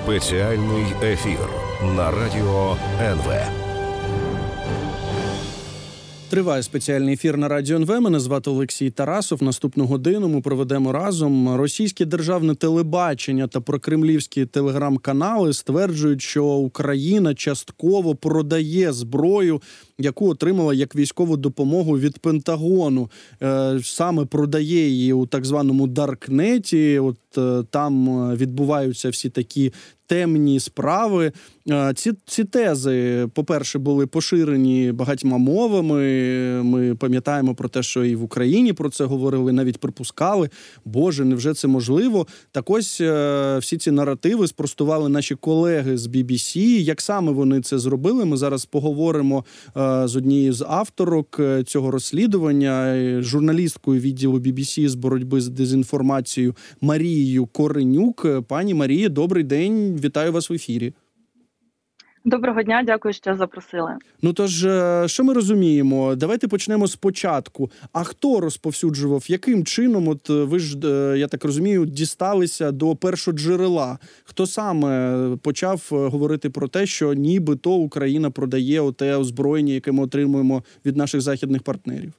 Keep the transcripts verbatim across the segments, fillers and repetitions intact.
Спеціальний ефір на радіо ен ве. Триває спеціальний ефір на радіо ен ве. Мене звати Олексій Тарасов. Наступну годину ми проведемо разом. Російське державне телебачення та прокремлівські телеграм-канали стверджують, що Україна частково продає зброю, яку отримала як військову допомогу від Пентагону. Е, саме продає її у так званому Даркнеті. От е, там відбуваються всі такі темні справи. Ці, ці тези, по-перше, були поширені багатьма мовами. Ми пам'ятаємо про те, що і в Україні про це говорили, навіть припускали. Боже, невже це можливо? Так ось всі ці наративи спростували наші колеги з бі бі сі. Як саме вони це зробили? Ми зараз поговоримо з однією з авторок цього розслідування, журналісткою відділу бі бі сі з боротьби з дезінформацією Марією Коренюк. Пані Марія, добрий день. Вітаю вас в ефірі. Доброго дня, дякую, що запросили. Ну тож, що ми розуміємо? Давайте почнемо спочатку. А хто розповсюджував? Яким чином? От ви ж, я так розумію, дісталися до першоджерела. Хто саме почав говорити про те, що нібито Україна продає оте озброєння, яке ми отримуємо від наших західних партнерів?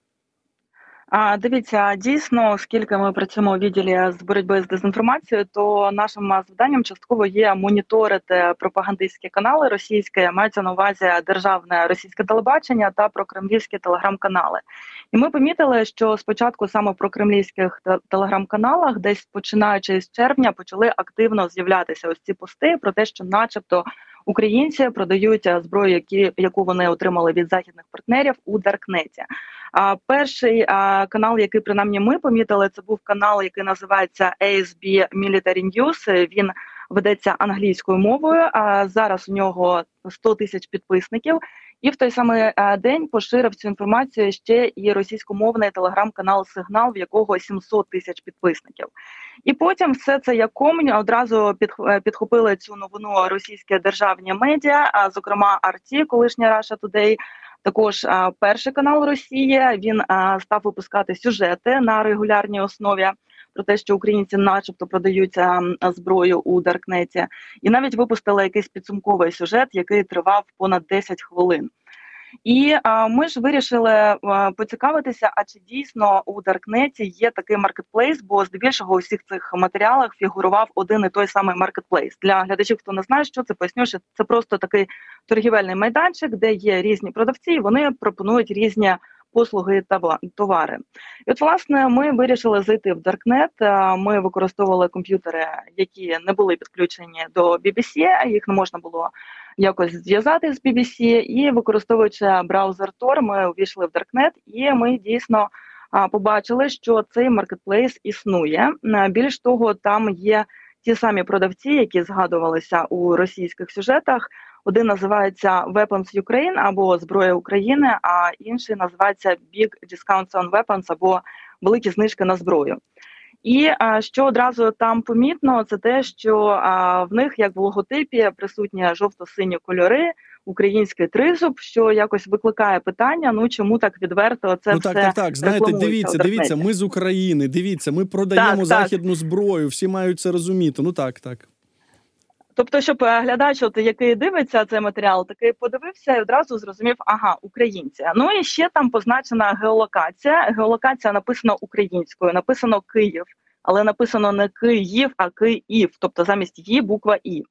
А, дивіться, дійсно, оскільки ми працюємо у відділі з боротьби з дезінформацією, то нашим завданням частково є моніторити пропагандистські канали російські, мається на увазі державне російське телебачення та прокремлівські телеграм-канали. І ми помітили, що спочатку саме про кремлівських телеграм-каналах, десь починаючи з червня, почали активно з'являтися ось ці пости про те, що начебто українці продають зброю, які, яку вони отримали від західних партнерів у Даркнеті. А перший а, канал, який принаймні ми помітили, це був канал, який називається ей ес бі Military News. Він ведеться англійською мовою. А зараз у нього сто тисяч підписників. І в той самий а, день поширив цю інформацію ще і російськомовний телеграм-канал «Сигнал», в якого сімсот тисяч підписників. І потім все це як комінь одразу під, підхопили цю новину російські державні медіа, а, зокрема ар ті, колишня Russia Today. Також а, перший канал Росії, він а, став випускати сюжети на регулярній основі про те, що українці начебто продають а, зброю у Даркнеті. І навіть випустили якийсь підсумковий сюжет, який тривав понад десять хвилин. І а, ми ж вирішили а, поцікавитися, а чи дійсно у Даркнеті є такий маркетплейс, бо здебільшого у всіх цих матеріалах фігурував один і той самий маркетплейс. Для глядачів, хто не знає, що це, поясню, що це просто такий торгівельний майданчик, де є різні продавці, і вони пропонують різні послуги та товари. І от, власне, ми вирішили зайти в Даркнет. Ми використовували комп'ютери, які не були підключені до бі бі сі, їх не можна було якось зв'язати з бі бі сі, і використовуючи браузер Tor, ми увійшли в Даркнет, і ми дійсно а, побачили, що цей маркетплейс існує. Більш того, там є ті самі продавці, які згадувалися у російських сюжетах. Один називається Weapons Ukraine або Зброя України, а інший називається Big Discounts on Weapons або Великі знижки на зброю. І а, що одразу там помітно, це те, що а, в них, як в логотипі, присутні жовто-сині кольори, український тризуб, що якось викликає питання, ну чому так відверто це ну, все так, так, так, знаєте, дивіться, дивіться, ми з України, дивіться, ми продаємо так, західну так. зброю, всі мають це розуміти, ну так, так. Тобто, щоб глядач, от, який дивиться цей матеріал, такий подивився і одразу зрозумів, ага, українці. Ну і ще там позначена геолокація. Геолокація написана українською, написано Київ, але написано не Київ, а Київ, тобто замість «і» буква «і».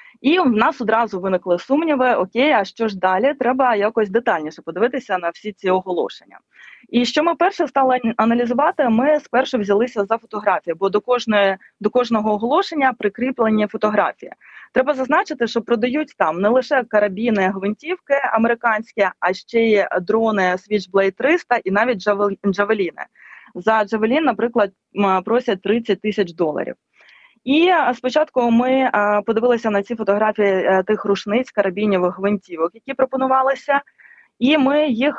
І в нас одразу виникли сумніви, окей, а що ж далі? Треба якось детальніше подивитися на всі ці оголошення. І що ми перше стали аналізувати, ми спершу взялися за фотографії, бо до кожної, до кожного оголошення прикріплені фотографії. Треба зазначити, що продають там не лише карабіни, гвинтівки американські, а ще й дрони Switchblade триста і навіть джавеліни. За джавелін, наприклад, просять тридцять тисяч доларів. І спочатку ми подивилися на ці фотографії тих рушниць, карабінів, гвинтівок, які пропонувалися, і ми їх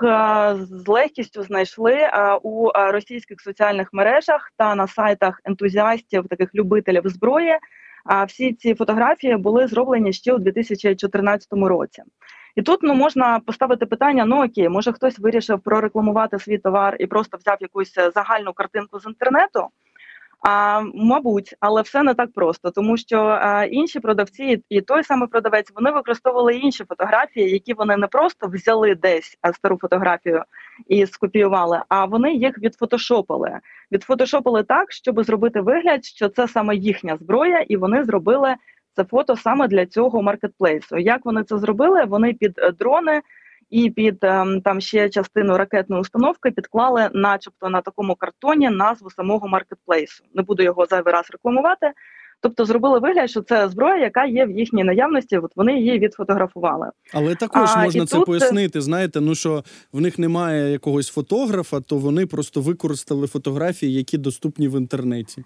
з легкістю знайшли у російських соціальних мережах та на сайтах ентузіастів, таких любителів зброї. А всі ці фотографії були зроблені ще у дві тисячі чотирнадцятому році. І тут ну, можна поставити питання, ну окей, може хтось вирішив прорекламувати свій товар і просто взяв якусь загальну картинку з інтернету, А, мабуть, але все не так просто, тому що а, інші продавці і той самий продавець, вони використовували інші фотографії, які вони не просто взяли десь а, стару фотографію і скопіювали, а вони їх відфотошопили. Відфотошопили так, щоб зробити вигляд, що це саме їхня зброя, і вони зробили це фото саме для цього маркетплейсу. Як вони це зробили? Вони під дрони і під там ще частину ракетної установки підклали начебто на такому картоні назву самого маркетплейсу. Не буду його зайвий раз рекламувати. Тобто зробили вигляд, що це зброя, яка є в їхній наявності, от вони її відфотографували. Але також а, можна це тут... пояснити, знаєте, ну що в них немає якогось фотографа, то вони просто використали фотографії, які доступні в інтернеті.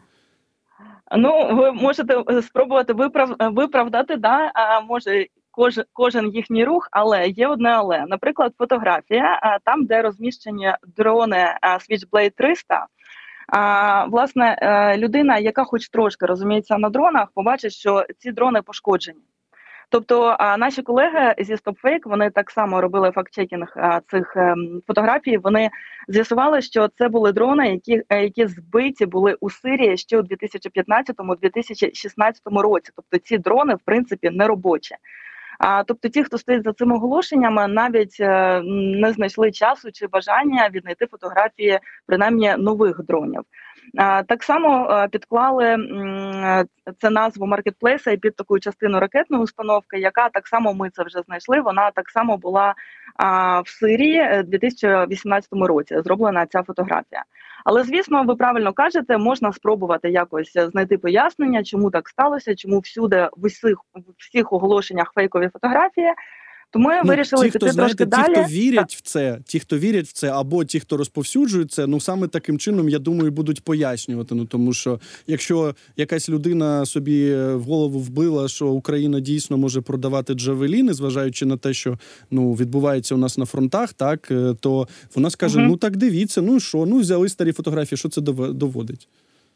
Ну, ви можете спробувати виправ... виправдати, да, а може кожен, кожен їхній рух, але є одне але. Наприклад, фотографія, там, де розміщені дрони Switchblade триста, А, власне, людина, яка хоч трошки розуміється на дронах, побачить, що ці дрони пошкоджені. Тобто а, наші колеги зі StopFake, вони так само робили фактчекінг а, цих а, фотографій, вони з'ясували, що це були дрони, які, які збиті були у Сирії ще у дві тисячі п'ятнадцятому - дві тисячі шістнадцятому році. Тобто ці дрони, в принципі, не робочі. А, тобто ті, хто стоїть за цими оголошеннями, навіть е, не знайшли часу чи бажання віднайти фотографії, принаймні, нових дронів. А, так само е, підклали м, це назву маркетплейса і під таку частину ракетної установки, яка так само, ми це вже знайшли, вона так само була а, в Сирії в дві тисячі вісімнадцятому році, зроблена ця фотографія. Але, звісно, ви правильно кажете, можна спробувати якось знайти пояснення, чому так сталося, чому всюди в усіх, в всіх оголошеннях фейкові фотографії. То ми ну, вирішили ті, хто, піти знаєте, трошки ті, далі. Хто вірять в це, ті, хто вірять в це, або ті, хто розповсюджують це, ну саме таким чином, я думаю, будуть пояснювати. Ну тому що якщо якась людина собі в голову вбила, що Україна дійсно може продавати джавеліни, зважаючи на те, що ну відбувається у нас на фронтах, так то вона скаже: угу. ну так дивіться, ну що, ну взяли старі фотографії, що це доводить?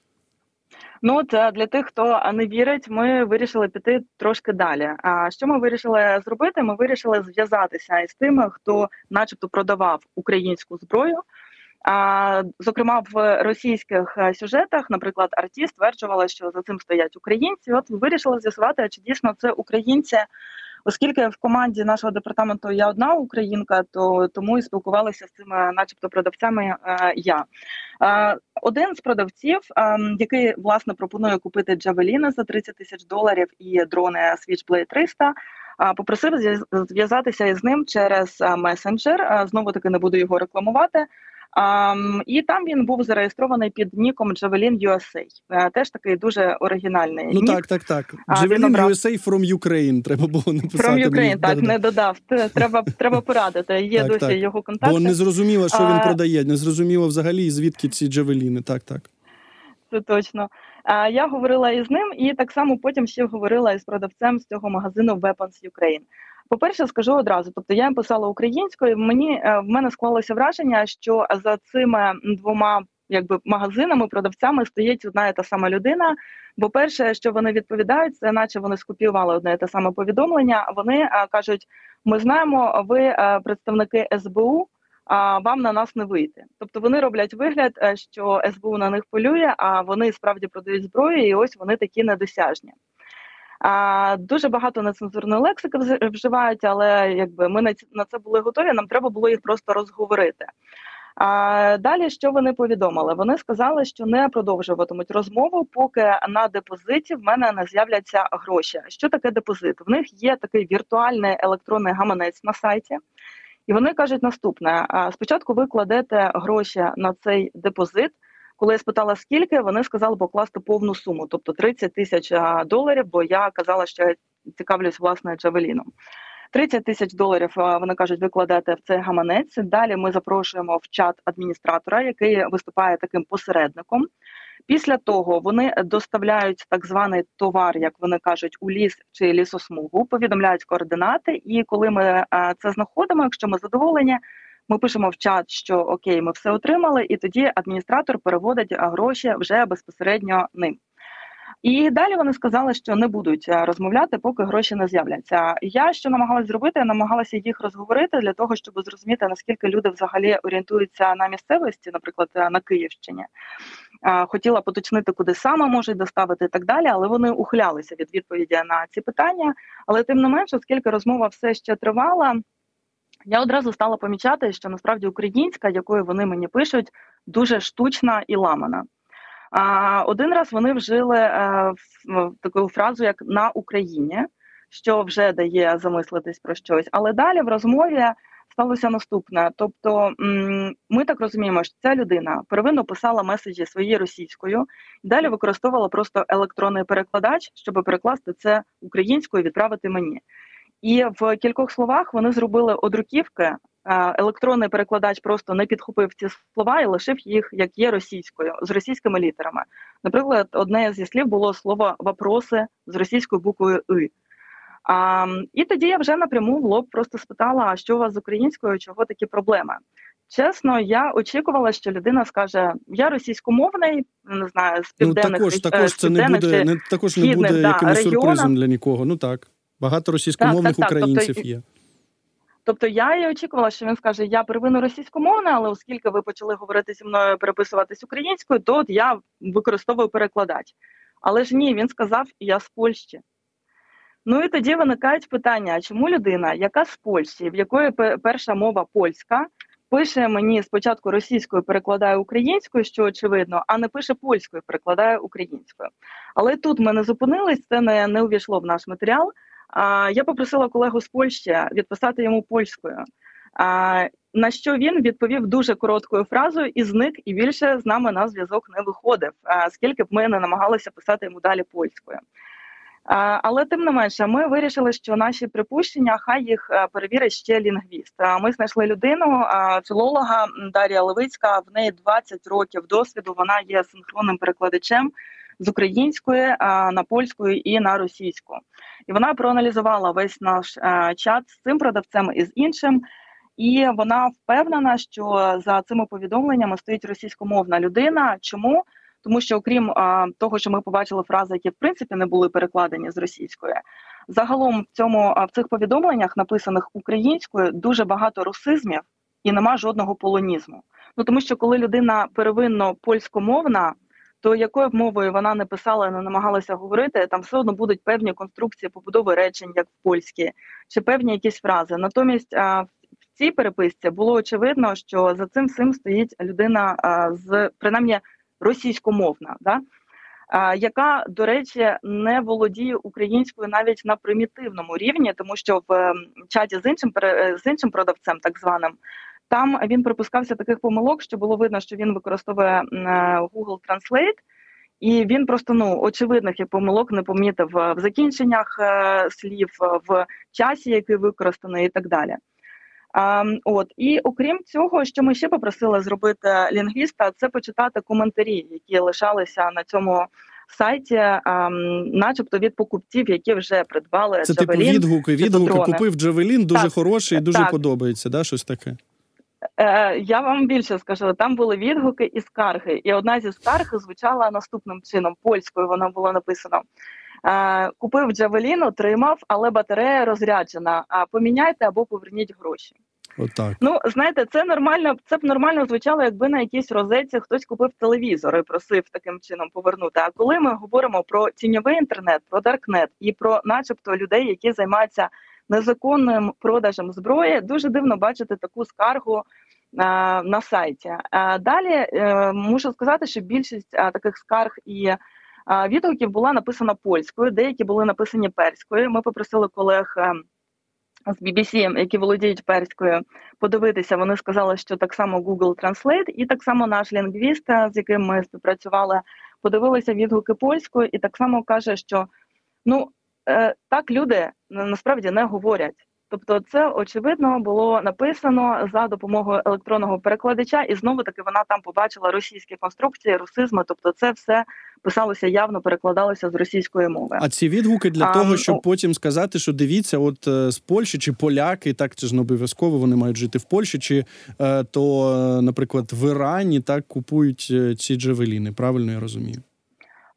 Ну, це для тих, хто не вірить, ми вирішили піти трошки далі. А що ми вирішили зробити? Ми вирішили зв'язатися із тими, хто начебто продавав українську зброю. А, зокрема, в російських сюжетах, наприклад, Арті стверджувала, що за цим стоять українці. От ми вирішили з'ясувати, чи дійсно це українці. Оскільки в команді нашого департаменту я одна українка, то тому і спілкувалася з цими начебто продавцями е, я. Е, один з продавців, е, який, власне, пропонує купити джавеліни за тридцять тисяч доларів і дрони Switchblade триста, е, попросив зв'язатися із ним через месенджер, е, знову-таки не буду його рекламувати. Um, і там він був зареєстрований під ніком Javelin ю ес ей. Uh, теж такий дуже оригінальний ну, нік. Ну так, так, так. Javelin ю ес ей from Ukraine треба було написати. From Ukraine, так, не додав. Треба, треба порадити. Є так, досі так. його контакти. Бо не зрозуміло, що а... він продає, не зрозуміло взагалі, звідки ці джавеліни. Так, так. Це точно. А, я говорила із ним, і так само потім ще говорила із продавцем з цього магазину Weapons Ukraine. По-перше, скажу одразу, тобто я їм писала українською, мені, в мене склалося враження, що за цими двома якби магазинами, продавцями стоїть одна і та сама людина, бо перше, що вони відповідають, це наче вони скопіювали одне і те саме повідомлення, вони а, кажуть, ми знаємо, ви а, представники ес бе у, а вам на нас не вийти. Тобто вони роблять вигляд, що ес бе у на них полює, а вони справді продають зброю, і ось вони такі недосяжні. А, дуже багато нецензурної лексики вживають, але якби ми на, на це були готові, нам треба було їх просто розговорити. А, далі, що вони повідомили? Вони сказали, що не продовжуватимуть розмову, поки на депозиті в мене не з'являться гроші. Що таке депозит? В них є такий віртуальний електронний гаманець на сайті, і вони кажуть наступне. Спочатку ви кладете гроші на цей депозит. Коли я спитала, скільки, вони сказали покласти повну суму, тобто тридцять тисяч доларів, бо я казала, що я цікавлюсь, власне, джавеліном. тридцять тисяч доларів, вони кажуть, ви кладете в цей гаманець. Далі ми запрошуємо в чат адміністратора, який виступає таким посередником. Після того вони доставляють так званий товар, як вони кажуть, у ліс чи лісосмугу, повідомляють координати, і коли ми це знаходимо, якщо ми задоволені, ми пишемо в чат, що окей, ми все отримали, і тоді адміністратор переводить гроші вже безпосередньо ним. І далі вони сказали, що не будуть розмовляти, поки гроші не з'являться. Я що намагалась зробити? Я намагалася їх розговорити для того, щоб зрозуміти, наскільки люди взагалі орієнтуються на місцевості, наприклад, на Київщині. Хотіла поточнити, куди саме можуть доставити і так далі, але вони ухилялися від відповіді на ці питання. Але тим не менше, оскільки розмова все ще тривала, я одразу стала помічати, що насправді українська, якою вони мені пишуть, дуже штучна і ламана. А, один раз вони вжили а, в, таку фразу, як «на Україні», що вже дає замислитись про щось. Але далі в розмові сталося наступне. Тобто м- ми так розуміємо, що ця людина первинно писала меседжі своєю російською, і далі використовувала просто електронний перекладач, щоб перекласти це українською і відправити мені. І в кількох словах вони зробили одруківки, електронний перекладач просто не підхопив ці слова і лишив їх, як є, російською, з російськими літерами. Наприклад, одне зі слів було слово «вопроси» з російською буквою «и». А, і тоді я вже напряму в лоб просто спитала, а що у вас з українською, чого такі проблеми? Чесно, я очікувала, що людина скаже, я російськомовний, не знаю, з південних... Ну, також, також це не буде, не, також не буде да, якимось сюрпризом для нікого. Ну так, багато російськомовних так, так, так. українців тобто, є. Тобто я і очікувала, що він скаже, я первинно російськомовна, але оскільки ви почали говорити зі мною, переписуватись українською, то от я використовую перекладач. Але ж ні, він сказав, я з Польщі. Ну і тоді виникають питання, а чому людина, яка з Польщі, в якої перша мова польська, пише мені спочатку російською, перекладає українською, що очевидно, а не пише польською, перекладає українською. Але тут ми не зупинились, це не, не увійшло в наш матеріал. А, я попросила колегу з Польщі відписати йому польською, а, на що він відповів дуже короткою фразою і зник, і більше з нами на зв'язок не виходив, а, скільки б ми не намагалися писати йому далі польською. А, але тим не менше, ми вирішили, що наші припущення, хай їх перевірить ще лінгвіст. А, ми знайшли людину, а, філолога Дар'я Левицька, в неї двадцять років досвіду, вона є синхронним перекладачем з української а, на польську і на російську. І вона проаналізувала весь наш а, чат з цим продавцем і з іншим, і вона впевнена, що за цими повідомленнями стоїть російськомовна людина. Чому? Тому що окрім а, того, що ми побачили фрази, які в принципі не були перекладені з російської, загалом в цьому а, в цих повідомленнях, написаних українською, дуже багато русизмів і нема жодного полонізму. Ну тому що коли людина первинно польськомовна, то якою б мовою вона не писала, не намагалася говорити, там все одно будуть певні конструкції побудови речень, як в польській, чи певні якісь фрази. Натомість а, в цій переписці було очевидно, що за цим всім стоїть людина а, з, принаймні, російськомовна, да? а, яка, до речі, не володіє українською навіть на примітивному рівні, тому що в чаті з іншим, з іншим продавцем, так званим, там він припускався таких помилок, що було видно, що він використовує Google Translate, і він просто, ну, очевидних помилок не помітив в закінченнях е, слів, в часі, який використаний і так далі. А, от. І окрім цього, що ми ще попросили зробити лінгвіста, це почитати коментарі, які лишалися на цьому сайті, а, начебто від покупців, які вже придбали це Джавелін. Це типу відгуки, відгуки, купив Джавелін, дуже так, хороший, дуже так. подобається, да, щось таке? Е, я вам більше скажу, там були відгуки і скарги. І одна зі скарг звучала наступним чином, польською вона була написана. Е, купив Джавелін, отримав, але батарея розряджена. А поміняйте або поверніть гроші. Отак. Ну, знаєте, це нормально, це б нормально звучало, якби на якійсь розетці хтось купив телевізор і просив таким чином повернути. А коли ми говоримо про тіньовий інтернет, про даркнет і про начебто людей, які займаються незаконним продажем зброї, дуже дивно бачити таку скаргу а, на сайті. А, далі а, мушу сказати, що більшість а, таких скарг і а, відгуків була написана польською, деякі були написані перською. Ми попросили колег а, з бі бі сі, які володіють перською, подивитися. Вони сказали, що так само Google Translate і так само наш лінгвіст, з яким ми співпрацювали, подивилися відгуки польською і так само каже, що ну, так люди насправді не говорять. Тобто це, очевидно, було написано за допомогою електронного перекладача, і знову-таки вона там побачила російські конструкції, русизми, тобто це все писалося явно, перекладалося з російської мови. А ці відгуки для а, того, щоб о... потім сказати, що дивіться, от з Польщі чи поляки, так, це ж не обов'язково, вони мають жити в Польщі, чи то, наприклад, в Ірані так купують ці джавеліни, правильно я розумію?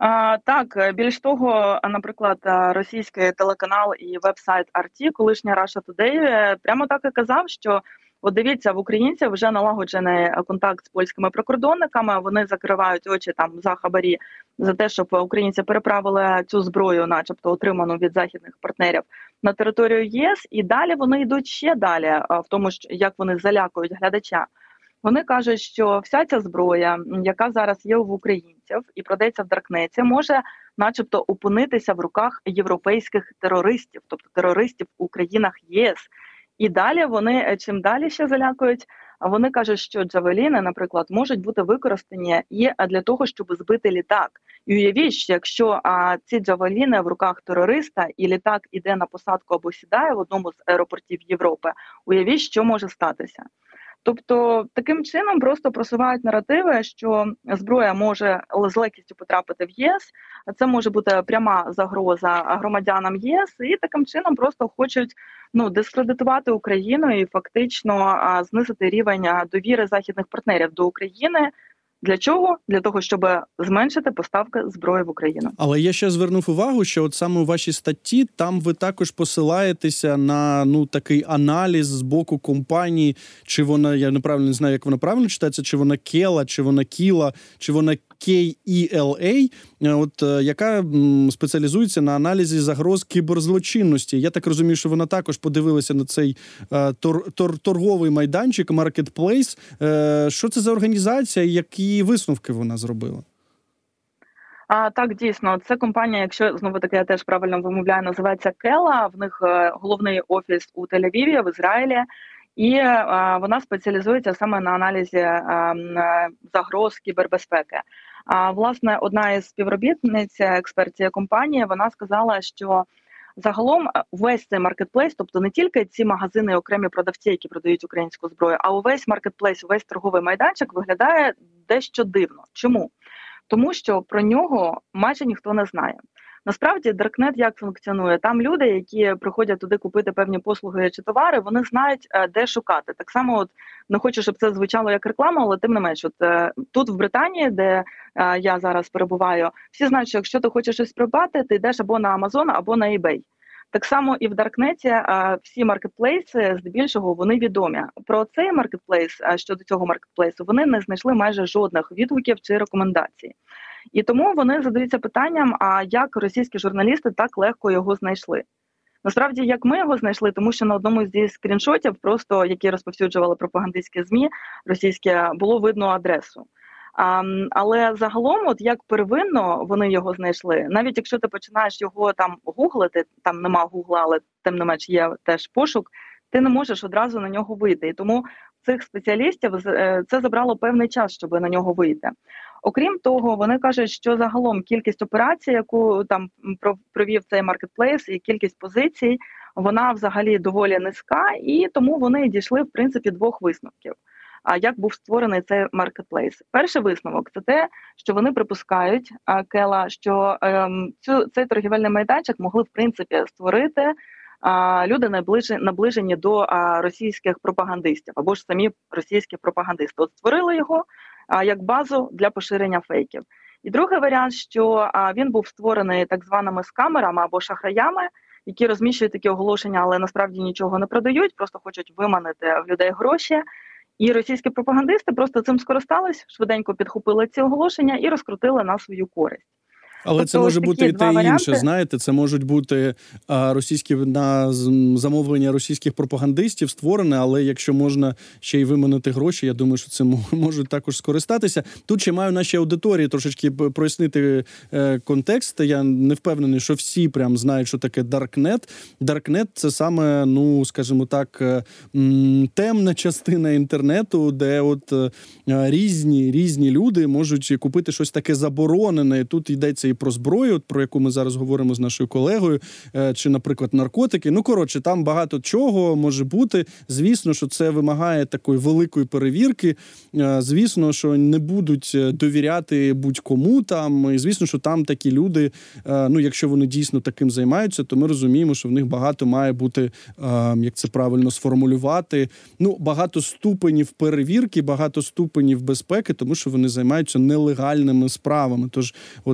А, так, більш того, наприклад, російський телеканал і веб-сайт ар ті, колишня Russia Today, прямо так і казав, що от дивіться, в українців вже налагоджений контакт з польськими прикордонниками, вони закривають очі там за хабарі, за те, щоб українці переправили цю зброю, начебто отриману від західних партнерів, на територію ЄС, і далі вони йдуть ще далі в тому, як вони залякують глядача. Вони кажуть, що вся ця зброя, яка зараз є в українців і продається в Даркнеті, може начебто опинитися в руках європейських терористів, тобто терористів у країнах ЄС. І далі вони, чим далі ще залякують, вони кажуть, що джавеліни, наприклад, можуть бути використані і для того, щоб збити літак. І уявіть, що якщо а, ці джавеліни в руках терориста і літак іде на посадку або сідає в одному з аеропортів Європи, уявіть, що може статися. Тобто таким чином просто просувають наративи, що зброя може з легкістю потрапити в ЄС, це може бути пряма загроза громадянам ЄС, і таким чином просто хочуть ну, дискредитувати Україну і фактично а, знизити рівень довіри західних партнерів до України. Для чого? Для того, щоб зменшити поставки зброї в Україну. Але я ще звернув увагу, що от саме у вашій статті там ви також посилаєтеся на ну такий аналіз з боку компанії, чи вона, я неправильно не знаю, як вона правильно читається, чи вона Кела, чи вона Кіла, чи вона кей і ел ей, от яка спеціалізується на аналізі загроз кіберзлочинності. Я так розумію, що вона також подивилася на цей тор, тор, торговий майданчик, маркетплейс. Що це за організація, які висновки вона зробила? А, так, дійсно, це компанія, якщо, знову-таки, я теж правильно вимовляю, називається Кела, в них головний офіс у Тель-Авіві, в Ізраїлі, і а, вона спеціалізується саме на аналізі а, загроз кібербезпеки. А, власне, одна із співробітниць експертів компанії, вона сказала, що загалом весь цей маркетплейс, тобто не тільки ці магазини, окремі продавці, які продають українську зброю, а увесь маркетплейс, увесь торговий майданчик виглядає дещо дивно. Чому? Тому що про нього майже ніхто не знає. Насправді, Даркнет як функціонує? Там люди, які приходять туди купити певні послуги чи товари, вони знають, де шукати. Так само, от не хочу, щоб це звучало як реклама, але тим не менш, от тут в Британії, де я зараз перебуваю, всі знають, що якщо ти хочеш щось придбати, ти йдеш або на Amazon, або на eBay. Так само і в Даркнеті всі маркетплейси, здебільшого, вони відомі. Про цей маркетплейс, щодо цього маркетплейсу, вони не знайшли майже жодних відгуків чи рекомендацій. І тому вони задаються питанням, а як російські журналісти так легко його знайшли. Насправді, як ми його знайшли, тому що на одному зі скріншотів, просто які розповсюджували пропагандистські ЗМІ російські, було видно адресу. А, але загалом, от як первинно вони його знайшли, навіть якщо ти починаєш його там гуглити, там нема гугла, але тим не менш є теж пошук, ти не можеш одразу на нього вийти. І тому цих спеціалістів це забрало певний час, щоб на нього вийти. Окрім того, вони кажуть, що загалом кількість операцій, яку там провів цей маркетплейс, і кількість позицій, вона взагалі доволі низька, і тому вони дійшли, в принципі, двох висновків. А як був створений цей маркетплейс? Перший висновок – це те, що вони припускають, Кела, що ем, цю, цей торгівельний майданчик могли, в принципі, створити а, люди наближені, наближені до а, російських пропагандистів, або ж самі російські пропагандисти. От створили його а, як базу для поширення фейків. І другий варіант, що а, він був створений так званими скамерами або шахраями, які розміщують такі оголошення, але насправді нічого не продають, просто хочуть виманити в людей гроші. І російські пропагандисти просто цим скористались, швиденько підхопили ці оголошення і розкрутили на свою користь. Але тобто, це може бути і те, і інше, знаєте, це можуть бути а, російські на замовлення російських пропагандистів створене, але якщо можна ще й виманити гроші, я думаю, що це можуть також скористатися. Тут ще маю нашій аудиторії трошечки прояснити е, контекст. Я не впевнений, що всі прям знають, що таке Даркнет. Даркнет – це саме, ну, скажімо так, е, м, темна частина інтернету, де от е, різні, різні люди можуть купити щось таке заборонене. Тут йдеться і про зброю, про яку ми зараз говоримо з нашою колегою, чи, наприклад, наркотики. Ну, коротше, там багато чого може бути. Звісно, що це вимагає такої великої перевірки. Звісно, що не будуть довіряти будь-кому там. І звісно, що там такі люди, ну, якщо вони дійсно таким займаються, то ми розуміємо, що в них багато має бути, як це правильно сформулювати, ну, багато ступенів перевірки, багато ступенів безпеки, тому що вони займаються нелегальними справами. Тож, от, пані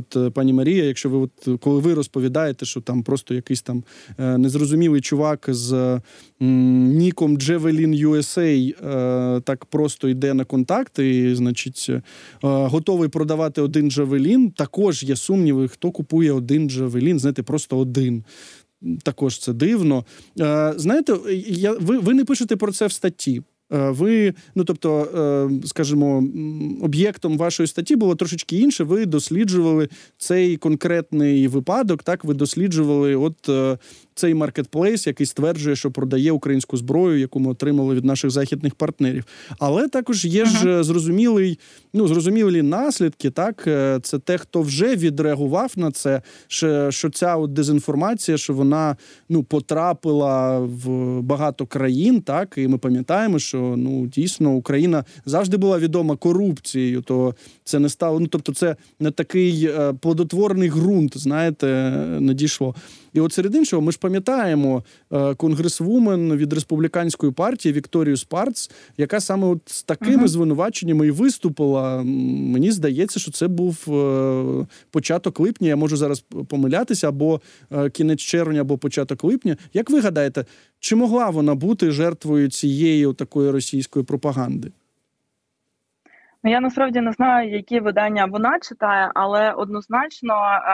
пані Марія, якщо ви от коли ви розповідаєте, що там просто якийсь там е, незрозумілий чувак з м, ніком Javelin ю ес ей е, так просто йде на контакти і, значить, е, готовий продавати один Javelin, також є сумніви, хто купує один Javelin, знаєте, просто один. Також це дивно. Е, знаєте, я, ви, ви не пишете про це в статті. Ви, ну тобто, скажімо, об'єктом вашої статті було трошечки інше. Ви досліджували цей конкретний випадок, так? Ви досліджували от цей маркетплейс, який стверджує, що продає українську зброю, яку ми отримали від наших західних партнерів. Але також є ага. ж зрозумілий, ну, зрозумілі наслідки, так? Це те, хто вже відреагував на це, що, що ця от дезінформація, що вона, ну, потрапила в багато країн, так? І ми пам'ятаємо, що ну, дійсно, Україна завжди була відома корупцією, то це не стало, ну, тобто це не такий е, плодотворний ґрунт, знаєте, не дійшло. І от серед іншого, ми ж пам'ятаємо е, конгресвумен від республіканської партії Вікторію Спарц, яка саме от з такими uh-huh. звинуваченнями і виступила. Мені здається, що це був е, початок липня, я можу зараз помилятися, або е, кінець червня, або початок липня. Як ви гадаєте, чи могла вона бути жертвою цієї такої російської пропаганди? Я насправді не знаю, які видання вона читає, але однозначно,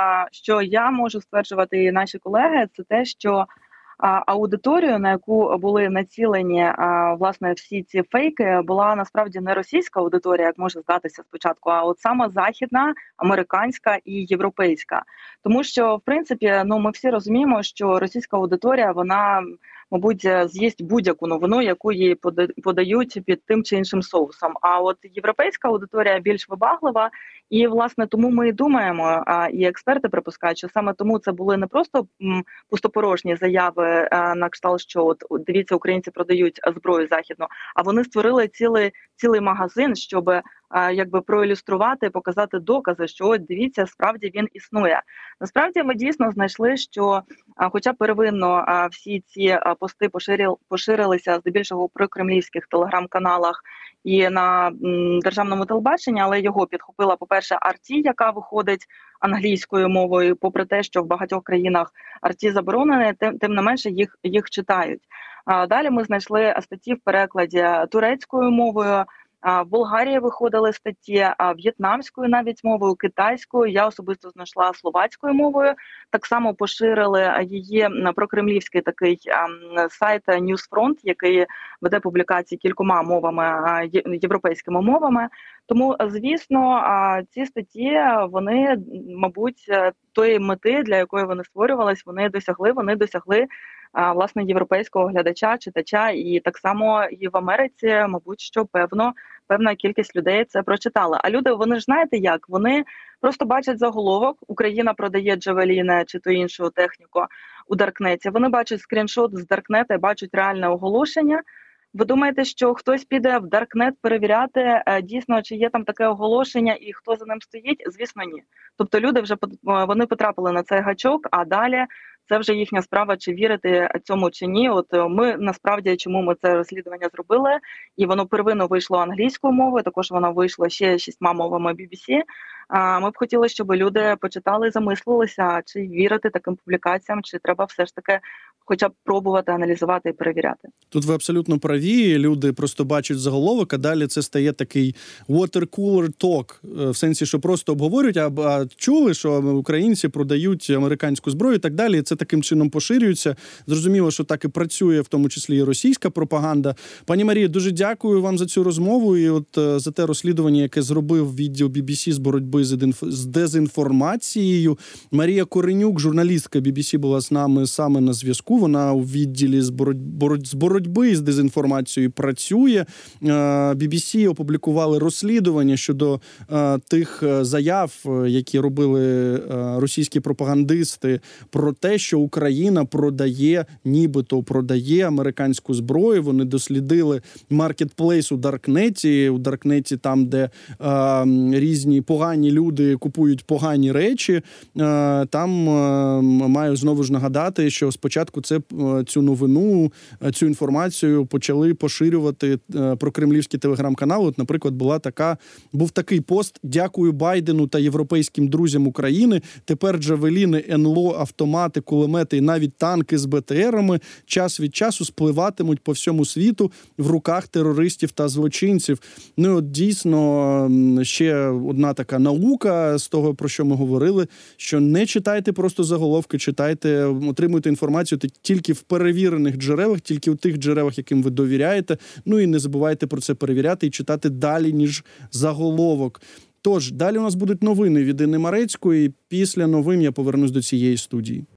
що я можу стверджувати і наші колеги, це те, що аудиторію, на яку були націлені власне всі ці фейки, була насправді не російська аудиторія, як може здатися спочатку, а от саме західна, американська і європейська. Тому що, в принципі, ну ми всі розуміємо, що російська аудиторія, вона, мабуть, з'їсть будь-яку новину, яку їй подають під тим чи іншим соусом. А от європейська аудиторія більш вибаглива, і, власне, тому ми і думаємо, і експерти припускають, що саме тому це були не просто пустопорожні заяви на кшталт, що от дивіться, українці продають зброю західну, а вони створили цілий, цілий магазин, щоб якби проілюструвати, показати докази, що от дивіться, справді він існує. Насправді ми дійсно знайшли, що хоча первинно всі ці пости поширили, поширилися здебільшого при кремлівських телеграм-каналах і на державному телебаченні, але його підхопила, по-перше, ар ті, яка виходить англійською мовою, попри те, що в багатьох країнах ар ті заборонене, тим, тим не менше їх, їх читають. Далі ми знайшли статті в перекладі турецькою мовою, в Болгарії виходили статті в'єтнамською навіть мовою, китайською, я особисто знайшла словацькою мовою. Так само поширили її прокремлівський такий сайт Newsfront, який веде публікації кількома мовами, європейськими мовами. Тому, звісно, ці статті, вони, мабуть, тої мети, для якої вони створювались, вони досягли, вони досягли власне європейського глядача, читача, і так само і в Америці, мабуть, що певно, певна кількість людей це прочитала. А люди, вони ж знаєте як, вони просто бачать заголовок, Україна продає джавеліни чи то іншу техніку у Даркнеті, вони бачать скріншот з Даркнета і бачать реальне оголошення. Ви думаєте, що хтось піде в Даркнет перевіряти дійсно, чи є там таке оголошення і хто за ним стоїть? Звісно, ні. Тобто люди вже вони потрапили на цей гачок, а далі це вже їхня справа, чи вірити цьому чи ні. От ми насправді, чому ми це розслідування зробили, і воно первинно вийшло англійською мовою, також воно вийшло ще шістьма мовами бі бі сі. Ми б хотіли, щоб люди почитали і замислилися, чи вірити таким публікаціям, чи треба все ж таки хоча б пробувати аналізувати і перевіряти. Тут ви абсолютно праві. Люди просто бачать заголовок, а далі це стає такий water cooler talk, в сенсі, що просто обговорюють, а, а чули, що українці продають американську зброю і так далі. І це таким чином поширюється. Зрозуміло, що так і працює, в тому числі і російська пропаганда. Пані Марія, дуже дякую вам за цю розмову і от за те розслідування, яке зробив відділ бі бі сі з боротьби з дезінформацією. Марія Коренюк, журналістка бі бі сі, була з нами саме на зв'язку. Вона у відділі з боротьби з дезінформацією працює. бі бі сі опублікували розслідування щодо тих заяв, які робили російські пропагандисти про те, що Україна продає, нібито продає американську зброю. Вони дослідили маркетплейс у Даркнеті. У Даркнеті там, де різні погані погані люди купують погані речі. Там маю знову ж нагадати, що спочатку це цю новину, цю інформацію почали поширювати прокремлівські телеграм-канали. От, наприклад, була така, був такий пост: «Дякую Байдену та європейським друзям України. Тепер джавеліни, ен-ел о, автомати, кулемети і навіть танки з бе те ерами час від часу спливатимуть по всьому світу в руках терористів та злочинців». Ну, от дійсно, ще одна така наука з того, про що ми говорили, що не читайте просто заголовки, читайте, отримуйте інформацію тільки в перевірених джерелах, тільки в тих джерелах, яким ви довіряєте. Ну і не забувайте про це перевіряти і читати далі, ніж заголовок. Тож, далі у нас будуть новини від Інни Марецької. Після новин я повернусь до цієї студії.